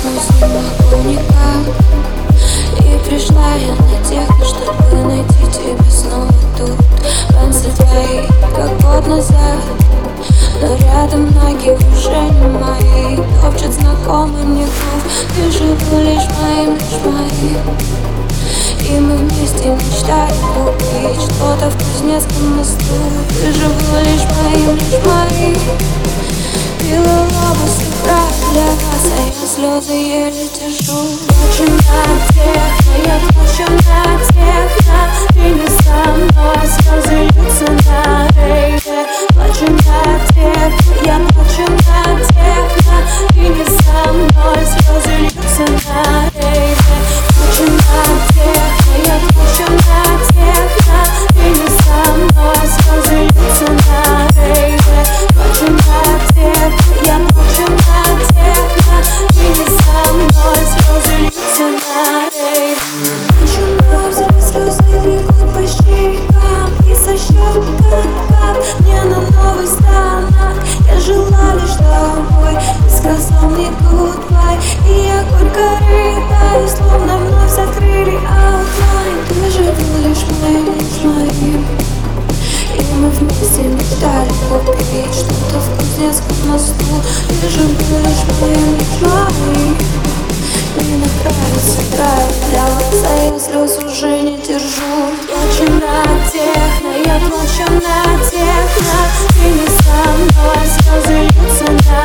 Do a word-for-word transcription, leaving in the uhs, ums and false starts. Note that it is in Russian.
но не могу никак. И пришла я на техно, чтобы найти тебя снова тут. Танцы твои, как год назад, но рядом ноги уже не мои. Топчет знакомый мне клуб. Ты же был лишь моим, лишь моим. И мы вместе мечтали купить что-то в Кузнецком мосту. Ты же был лишь моим, лишь моим. Пила лобус и прав для вас, а я слезы еле держу. Плачу на техно, я плачу на техно. Ты не со мной, слезы льются на рейве. Плачу на техно, я плачу на техно. Ты не со мной, слезы льются на рейве. Плачу на техно, я плачу на техно. Ты не со мной, слезы льются на рейве. Плачу на техно, я плачу на техно. Ты не со мной, слезы льются на рейве. Начинаю взять слезы, текут по щекам. И со щек кап-кап мне на новый станок. Я жила лишь тобой, ты сказал мне goodbye. И я горько рыдаю, словно вновь закрыли аутлайн. Ты же был лишь моим, лишь моим. И мы вместе мечтали купить что-то в Кузнецком мосту. Ты же был лишь моим, лишь моим. Мне нравится драйв для вас, а я слез уже не держу. Плачу на техно, я плачу на техно. Ты не со мной, слезы льются на